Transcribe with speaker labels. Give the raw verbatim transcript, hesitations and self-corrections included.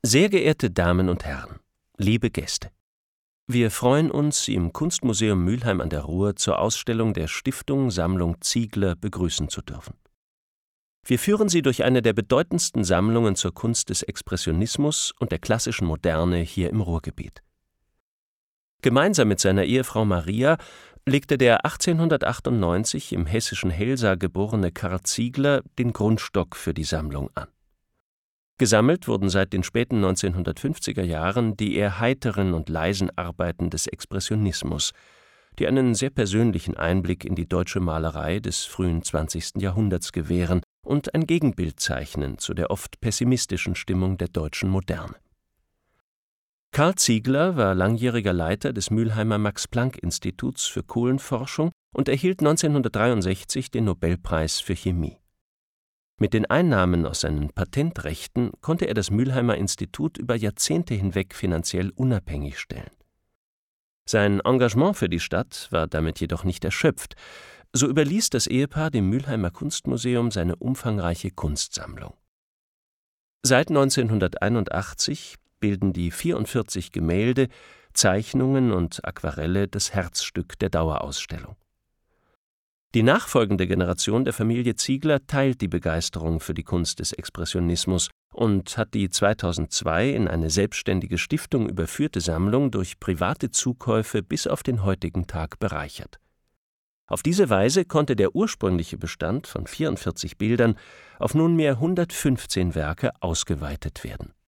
Speaker 1: Sehr geehrte Damen und Herren, liebe Gäste, wir freuen uns, Sie im Kunstmuseum Mülheim an der Ruhr zur Ausstellung der Stiftung Sammlung Ziegler begrüßen zu dürfen. Wir führen Sie durch eine der bedeutendsten Sammlungen zur Kunst des Expressionismus und der klassischen Moderne hier im Ruhrgebiet. Gemeinsam mit seiner Ehefrau Maria legte der achtzehnhundertachtundneunzig im hessischen Helsa geborene Karl Ziegler den Grundstock für die Sammlung an. Gesammelt wurden seit den späten neunzehnhundertfünfziger Jahren die eher heiteren und leisen Arbeiten des Expressionismus, die einen sehr persönlichen Einblick in die deutsche Malerei des frühen zwanzigsten Jahrhunderts gewähren und ein Gegenbild zeichnen zu der oft pessimistischen Stimmung der deutschen Moderne. Karl Ziegler war langjähriger Leiter des Mülheimer Max-Planck-Instituts für Kohlenforschung und erhielt neunzehnhundertdreiundsechzig den Nobelpreis für Chemie. Mit den Einnahmen aus seinen Patentrechten konnte er das Mülheimer Institut über Jahrzehnte hinweg finanziell unabhängig stellen. Sein Engagement für die Stadt war damit jedoch nicht erschöpft. So überließ das Ehepaar dem Mülheimer Kunstmuseum seine umfangreiche Kunstsammlung. Seit neunzehnhunderteinundachtzig bilden die vierundvierzig Gemälde, Zeichnungen und Aquarelle das Herzstück der Dauerausstellung. Die nachfolgende Generation der Familie Ziegler teilt die Begeisterung für die Kunst des Expressionismus und hat die zweitausendzwei in eine selbstständige Stiftung überführte Sammlung durch private Zukäufe bis auf den heutigen Tag bereichert. Auf diese Weise konnte der ursprüngliche Bestand von vierundvierzig Bildern auf nunmehr hundertfünfzehn Werke ausgeweitet werden.